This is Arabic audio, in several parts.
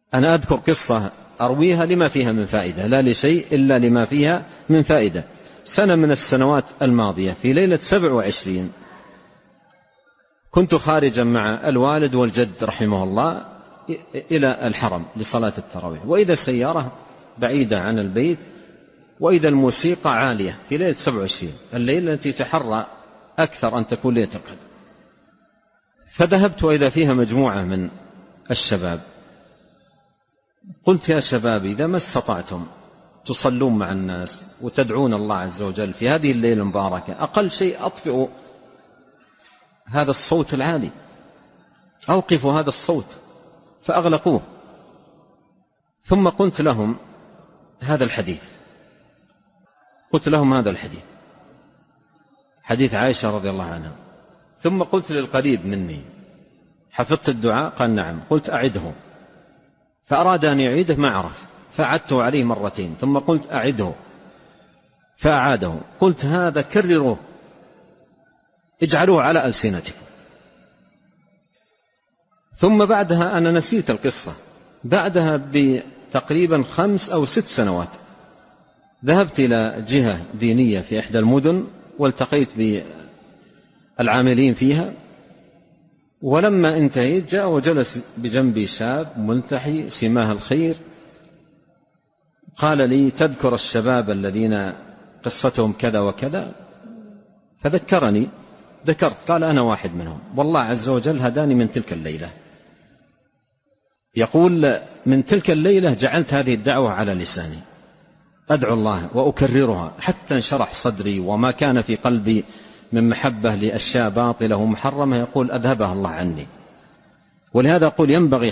أنا أذكر قصة أرويها لما فيها من فائدة، لا لشيء إلا لما فيها من فائدة. سنة من السنوات الماضية في ليلة 27 كنت خارجا مع الوالد والجد رحمه الله إلى الحرم لصلاة التراويح، وإذا سيارة بعيدة عن البيت، وإذا الموسيقى عالية في ليلة 27 الليلة التي تحرى أكثر أن تكون ليلة القدر. فذهبت وإذا فيها مجموعة من الشباب. قلت يا شباب إذا ما استطعتم تصلون مع الناس وتدعون الله عز وجل في هذه الليلة المباركة، أقل شيء أطفئوا هذا الصوت العالي، أوقفوا هذا الصوت، فأغلقوه. ثم قلت لهم هذا الحديث، حديث عائشة رضي الله عنها. ثم قلت للقريب مني حفظت الدعاء؟ قال نعم. قلت أعده، فأراد أن يعيده ما عرف، فأعدته عليه مرتين، ثم قلت أعده فأعاده. قلت هذا كرروه، اجعلوه على ألسنتكم. ثم بعدها أنا نسيت القصة، بعدها بتقريبا 5 أو 6 سنوات ذهبت إلى جهة دينية في إحدى المدن والتقيت بالعاملين فيها، ولما انتهيت جاء وجلس بجنبي شاب ملتحي سماه الخير، قال لي تذكر الشباب الذين قصتهم كذا وكذا؟ فذكرني، ذكرت، قال أنا واحد منهم، والله عز وجل هداني من تلك الليلة. يقول من تلك الليلة جعلت هذه الدعوة على لساني، أدعو الله وأكررها حتى انشرح صدري، وما كان في قلبي من محبة لأشياء باطلة ومحرمة يقول أذهبها الله عني. ولهذا أقول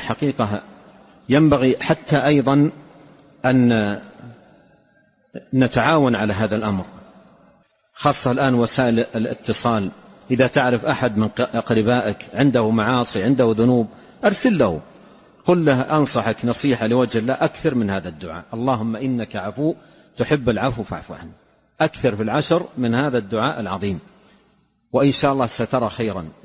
ينبغي حتى أيضا أن نتعاون على هذا الأمر، خاصة الآن وسائل الاتصال. إذا تعرف أحد من أقربائك عنده معاصي، عنده ذنوب، أرسل له، قل له أنصحك نصيحة لوجه الله، أكثر من هذا الدعاء، اللهم إنك عفو تحب العفو فاعف عنه. أكثر في العشر من هذا الدعاء العظيم، وإن شاء الله سترى خيرا.